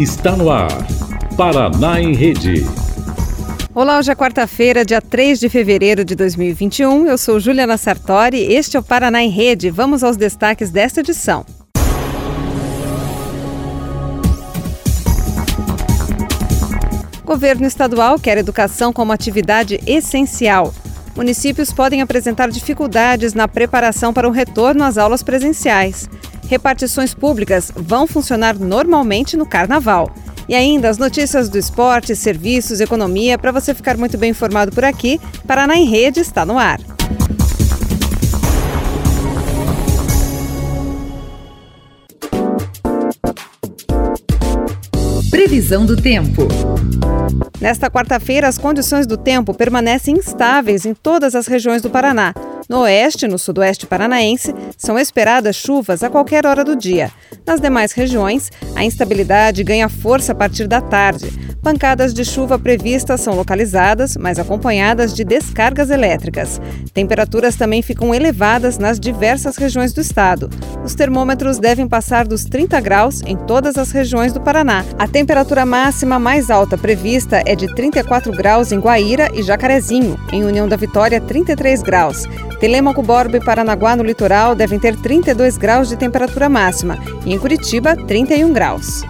Está no ar, Paraná em Rede. Olá, hoje é quarta-feira, dia 3 de fevereiro de 2021. Eu sou Juliana Sartori, este é o Paraná em Rede. Vamos aos destaques desta edição. Governo estadual quer educação como atividade essencial. Municípios podem apresentar dificuldades na preparação para o retorno às aulas presenciais. Repartições públicas vão funcionar normalmente no Carnaval. E ainda as notícias do esporte, serviços, economia, para você ficar muito bem informado por aqui. Paraná em Rede está no ar. Previsão do tempo. Nesta quarta-feira, as condições do tempo permanecem instáveis em todas as regiões do Paraná. No oeste e no sudoeste paranaense, são esperadas chuvas a qualquer hora do dia. Nas demais regiões, a instabilidade ganha força a partir da tarde. Pancadas de chuva previstas são localizadas, mas acompanhadas de descargas elétricas. Temperaturas também ficam elevadas nas diversas regiões do estado. Os termômetros devem passar dos 30 graus em todas as regiões do Paraná. A temperatura máxima mais alta prevista é de 34 graus em Guaíra e Jacarezinho. Em União da Vitória, 33 graus. Telêmaco, Borba e Paranaguá, no litoral, devem ter 32 graus de temperatura máxima. E em Curitiba, 31 graus.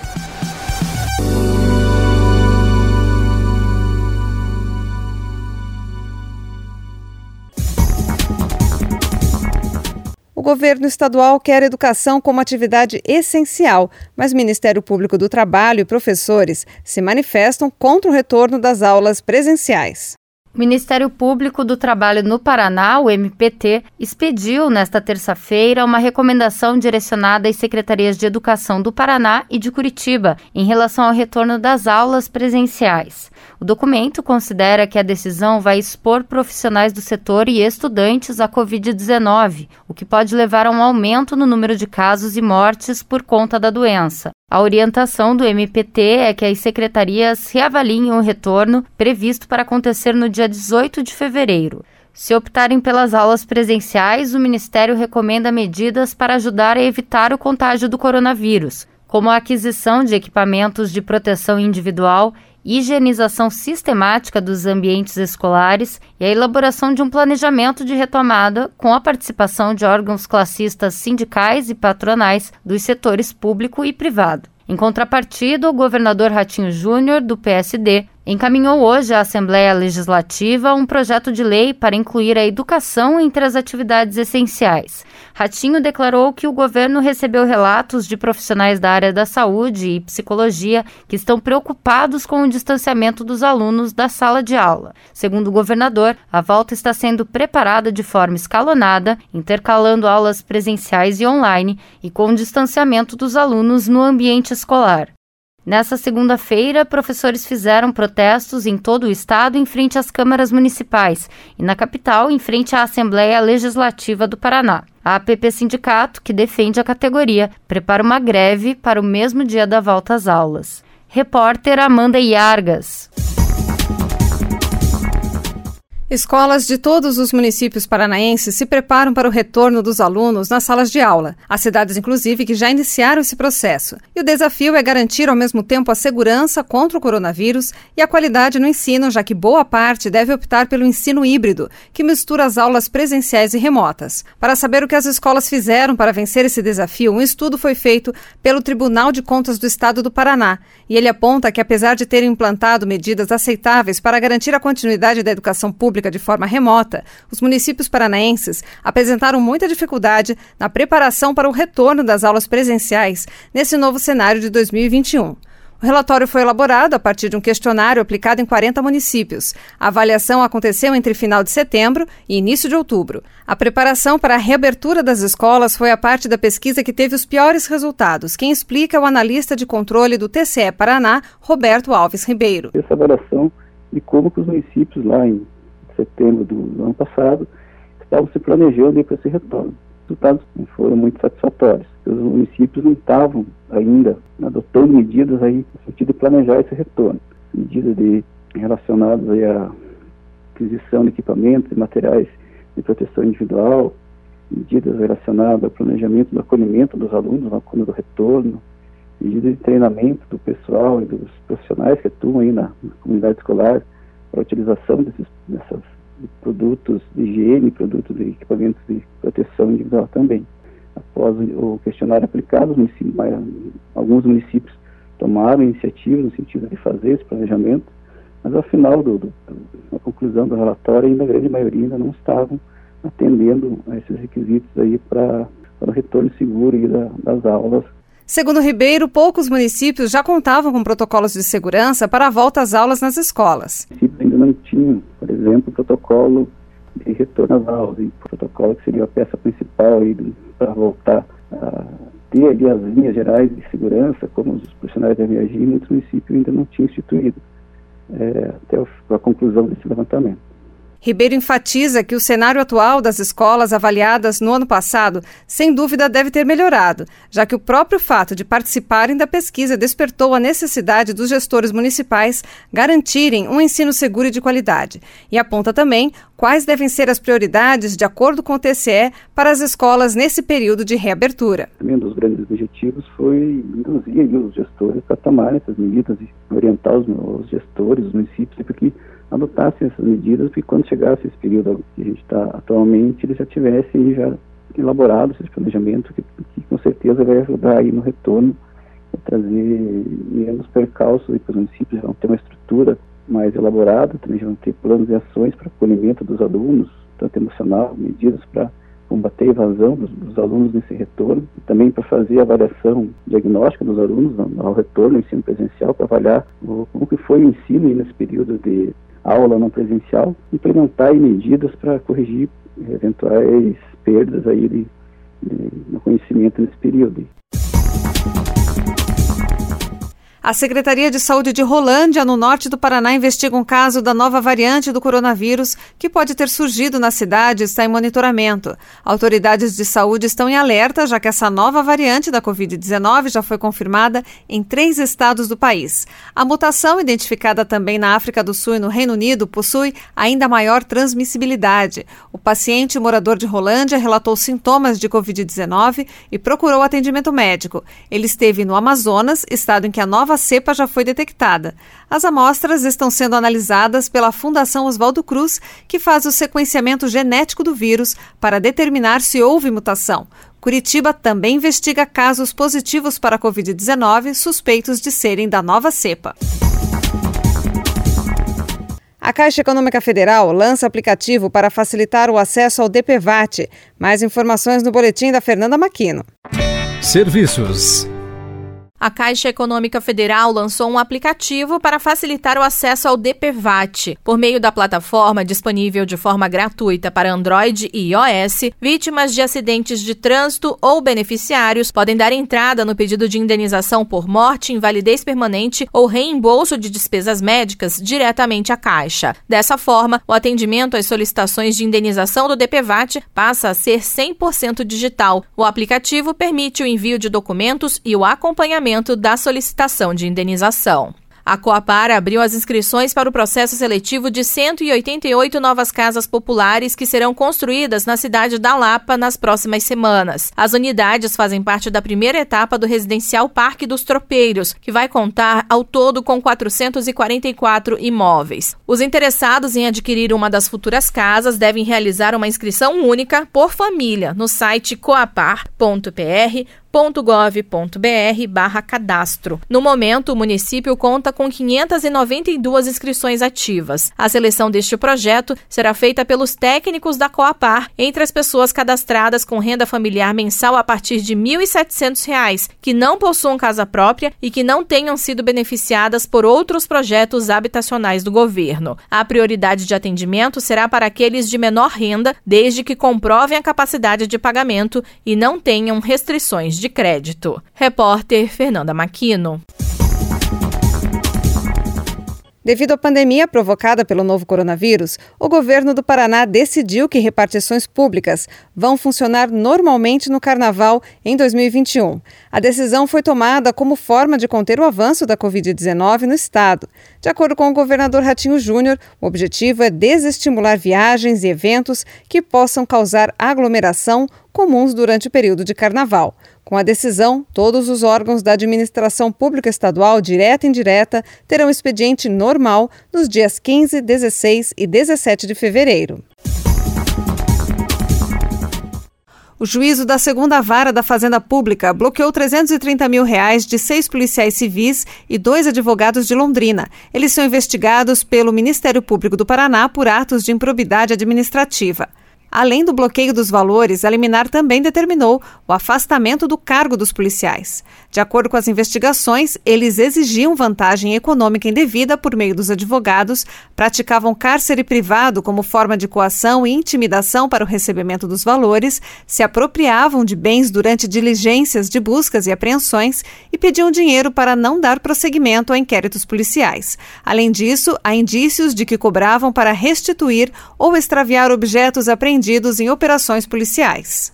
O governo estadual quer educação como atividade essencial, mas o Ministério Público do Trabalho e professores se manifestam contra o retorno das aulas presenciais. O Ministério Público do Trabalho no Paraná, o MPT, expediu nesta terça-feira uma recomendação direcionada às secretarias de Educação do Paraná e de Curitiba em relação ao retorno das aulas presenciais. O documento considera que a decisão vai expor profissionais do setor e estudantes à Covid-19, o que pode levar a um aumento no número de casos e mortes por conta da doença. A orientação do MPT é que as secretarias reavaliem o retorno previsto para acontecer no dia 18 de fevereiro. Se optarem pelas aulas presenciais, o Ministério recomenda medidas para ajudar a evitar o contágio do coronavírus, como a aquisição de equipamentos de proteção individual, higienização sistemática dos ambientes escolares e a elaboração de um planejamento de retomada com a participação de órgãos classistas sindicais e patronais dos setores público e privado. Em contrapartida, o governador Ratinho Júnior, do PSD, encaminhou hoje à Assembleia Legislativa um projeto de lei para incluir a educação entre as atividades essenciais. Ratinho declarou que o governo recebeu relatos de profissionais da área da saúde e psicologia que estão preocupados com o distanciamento dos alunos da sala de aula. Segundo o governador, a volta está sendo preparada de forma escalonada, intercalando aulas presenciais e online e com o distanciamento dos alunos no ambiente escolar. Nessa segunda-feira, professores fizeram protestos em todo o estado em frente às câmaras municipais e na capital em frente à Assembleia Legislativa do Paraná. A APP Sindicato, que defende a categoria, prepara uma greve para o mesmo dia da volta às aulas. Repórter Amanda Iargas. Escolas de todos os municípios paranaenses se preparam para o retorno dos alunos nas salas de aula. Há cidades, inclusive, que já iniciaram esse processo. E o desafio é garantir, ao mesmo tempo, a segurança contra o coronavírus e a qualidade no ensino, já que boa parte deve optar pelo ensino híbrido, que mistura as aulas presenciais e remotas. Para saber o que as escolas fizeram para vencer esse desafio, um estudo foi feito pelo Tribunal de Contas do Estado do Paraná. E ele aponta que, apesar de terem implantado medidas aceitáveis para garantir a continuidade da educação pública de forma remota, os municípios paranaenses apresentaram muita dificuldade na preparação para o retorno das aulas presenciais nesse novo cenário de 2021. O relatório foi elaborado a partir de um questionário aplicado em 40 municípios. A avaliação aconteceu entre final de setembro e início de outubro. A preparação para a reabertura das escolas foi a parte da pesquisa que teve os piores resultados. Quem explica é o analista de controle do TCE Paraná, Roberto Alves Ribeiro. Essa avaliação de como que os municípios lá em setembro do ano passado estavam se planejando para esse retorno. Os resultados foram muito satisfatórios. Os municípios não estavam ainda adotando medidas aí no sentido de planejar esse retorno. Medidas relacionadas aí à aquisição de equipamentos e materiais de proteção individual, medidas relacionadas ao planejamento do acolhimento dos alunos quando do retorno, medidas de treinamento do pessoal e dos profissionais que atuam aí na comunidade escolar para a utilização desses produtos de higiene, produtos de equipamentos de proteção individual também. Após o questionário aplicado, alguns municípios tomaram iniciativa no sentido de fazer esse planejamento, mas ao final da conclusão do relatório, ainda a grande maioria ainda não estavam atendendo a esses requisitos aí para o retorno seguro aí das aulas. Segundo Ribeiro, poucos municípios já contavam com protocolos de segurança para a volta às aulas nas escolas. Os municípios ainda não tinham, por exemplo, protocolo de retorno às aulas, e protocolo que seria a peça principal para voltar a ter ali as linhas gerais de segurança, como os profissionais devem agir, muitos municípios ainda não tinham instituído, até a conclusão desse levantamento. Ribeiro enfatiza que o cenário atual das escolas avaliadas no ano passado, sem dúvida, deve ter melhorado, já que o próprio fato de participarem da pesquisa despertou a necessidade dos gestores municipais garantirem um ensino seguro e de qualidade. E aponta também quais devem ser as prioridades, de acordo com o TCE, para as escolas nesse período de reabertura. Um dos grandes objetivos foi induzir os gestores para tomarem essas medidas e orientar os gestores, os municípios, porque adotassem essas medidas, porque quando chegasse esse período que a gente está atualmente, eles já tivessem elaborado esse planejamento, que com certeza vai ajudar aí no retorno, a trazer menos percalços para os municípios, vão ter uma estrutura mais elaborada, também vão ter planos e ações para acolhimento dos alunos, tanto emocional, medidas para combater a evasão dos alunos nesse retorno, e também para fazer a avaliação diagnóstica dos alunos ao retorno ao ensino presencial, para avaliar como que foi o ensino nesse período de aula não presencial, implementar medidas para corrigir eventuais perdas aí no conhecimento nesse período. A Secretaria de Saúde de Rolândia, no norte do Paraná, investiga um caso da nova variante do coronavírus que pode ter surgido na cidade e está em monitoramento. Autoridades de saúde estão em alerta, já que essa nova variante da Covid-19 já foi confirmada em 3 estados do país. A mutação, identificada também na África do Sul e no Reino Unido, possui ainda maior transmissibilidade. O paciente morador de Rolândia relatou sintomas de Covid-19 e procurou atendimento médico. Ele esteve no Amazonas, estado em que a nova cepa já foi detectada. As amostras estão sendo analisadas pela Fundação Oswaldo Cruz, que faz o sequenciamento genético do vírus para determinar se houve mutação. Curitiba também investiga casos positivos para a Covid-19 suspeitos de serem da nova cepa. A Caixa Econômica Federal lança aplicativo para facilitar o acesso ao DPVAT. Mais informações no boletim da Fernanda Maquino. Serviços. A Caixa Econômica Federal lançou um aplicativo para facilitar o acesso ao DPVAT. Por meio da plataforma, disponível de forma gratuita para Android e iOS, vítimas de acidentes de trânsito ou beneficiários podem dar entrada no pedido de indenização por morte, invalidez permanente ou reembolso de despesas médicas diretamente à Caixa. Dessa forma, o atendimento às solicitações de indenização do DPVAT passa a ser 100% digital. O aplicativo permite o envio de documentos e o acompanhamento da solicitação de indenização. A Coapar abriu as inscrições para o processo seletivo de 188 novas casas populares que serão construídas na cidade da Lapa nas próximas semanas. As unidades fazem parte da primeira etapa do residencial Parque dos Tropeiros, que vai contar ao todo com 444 imóveis. Os interessados em adquirir uma das futuras casas devem realizar uma inscrição única por família no site coapar.pr.gov.br/cadastro. No momento, o município conta com 592 inscrições ativas. A seleção deste projeto será feita pelos técnicos da Coapar entre as pessoas cadastradas com renda familiar mensal a partir de R$ 1.700, que não possuam casa própria e que não tenham sido beneficiadas por outros projetos habitacionais do governo. A prioridade de atendimento será para aqueles de menor renda, desde que comprovem a capacidade de pagamento e não tenham restrições de crédito. Repórter Fernanda Maquino. Devido à pandemia provocada pelo novo coronavírus, o governo do Paraná decidiu que repartições públicas vão funcionar normalmente no Carnaval em 2021. A decisão foi tomada como forma de conter o avanço da Covid-19 no estado. De acordo com o governador Ratinho Júnior, o objetivo é desestimular viagens e eventos que possam causar aglomeração comuns durante o período de carnaval. Com a decisão, todos os órgãos da administração pública estadual, direta e indireta, terão expediente normal nos dias 15, 16 e 17 de fevereiro. O juízo da 2ª Vara da Fazenda Pública bloqueou R$330 mil de 6 policiais civis e 2 advogados de Londrina. Eles são investigados pelo Ministério Público do Paraná por atos de improbidade administrativa. Além do bloqueio dos valores, a liminar também determinou o afastamento do cargo dos policiais. De acordo com as investigações, eles exigiam vantagem econômica indevida por meio dos advogados, praticavam cárcere privado como forma de coação e intimidação para o recebimento dos valores, se apropriavam de bens durante diligências de buscas e apreensões e pediam dinheiro para não dar prosseguimento a inquéritos policiais. Além disso, há indícios de que cobravam para restituir ou extraviar objetos apreendidos em operações policiais.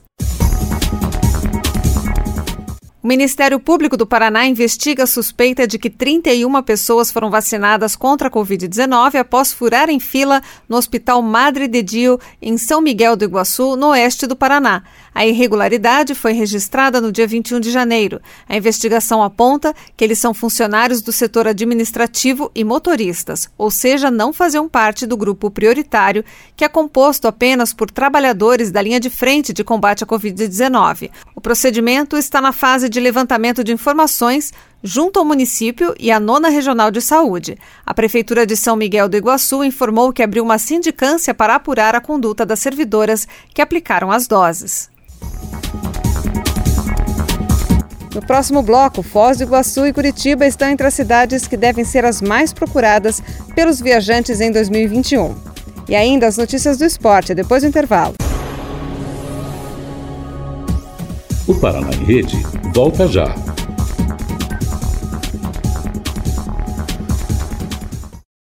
O Ministério Público do Paraná investiga a suspeita de que 31 pessoas foram vacinadas contra a Covid-19 após furarem fila no Hospital Madre de Dio, em São Miguel do Iguaçu, no oeste do Paraná. A irregularidade foi registrada no dia 21 de janeiro. A investigação aponta que eles são funcionários do setor administrativo e motoristas, ou seja, não faziam parte do grupo prioritário, que é composto apenas por trabalhadores da linha de frente de combate à Covid-19. O procedimento está na fase de levantamento de informações junto ao município e à 9ª Regional de Saúde. A Prefeitura de São Miguel do Iguaçu informou que abriu uma sindicância para apurar a conduta das servidoras que aplicaram as doses. No próximo bloco, Foz do Iguaçu e Curitiba estão entre as cidades que devem ser as mais procuradas pelos viajantes em 2021. E ainda as notícias do esporte, depois do intervalo. O Paraná em Rede volta já.